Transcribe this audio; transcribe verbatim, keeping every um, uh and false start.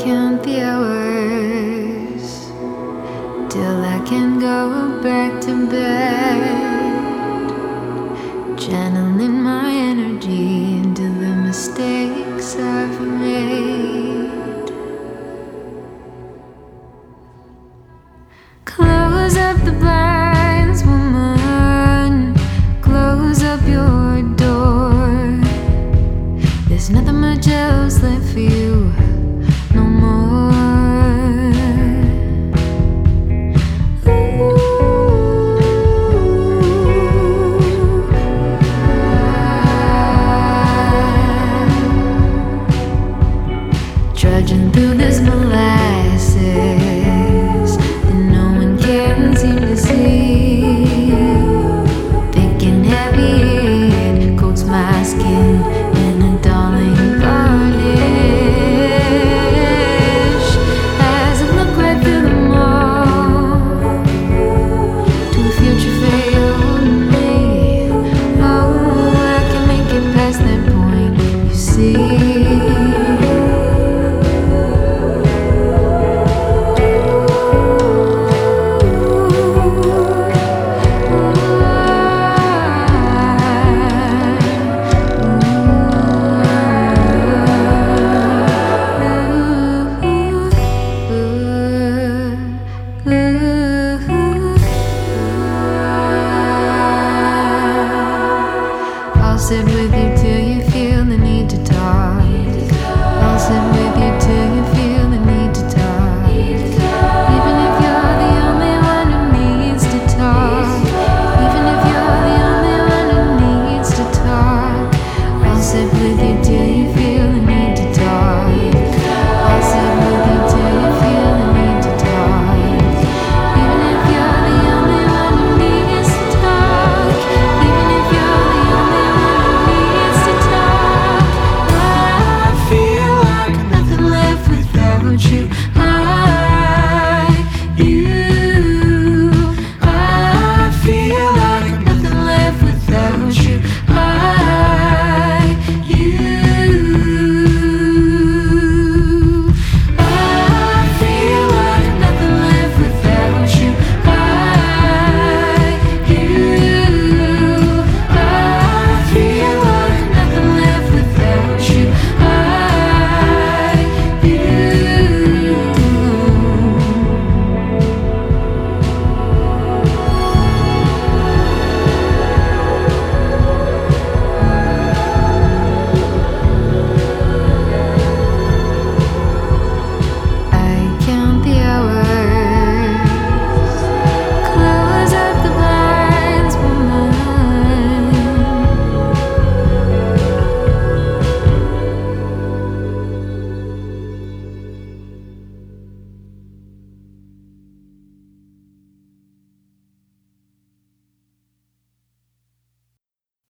count the hours till I can go back to bed, channeling my energy into the mistakes I've made. Close up the blinds, woman, close up your door. There's nothing much else left for you, no more. Ooh. Trudging through this molasses that no one can seem to see. Thick and heavy, it coats my skin in a darling varnish. As I look right through them all to a future failed me. Oh, I can make it past that point, you see. I'll sit with you till you feel the need to talk. I'll sit with you till you feel the need to talk. Even if you're the only one who needs to talk. Even if you're the only one who needs to talk. I'll sit with you till you feel the need to talk. I'll sit with you till you feel the need to talk. Even if you're the only one who needs to talk. Even if you're the only one who needs to talk. I feel like nothing left without you.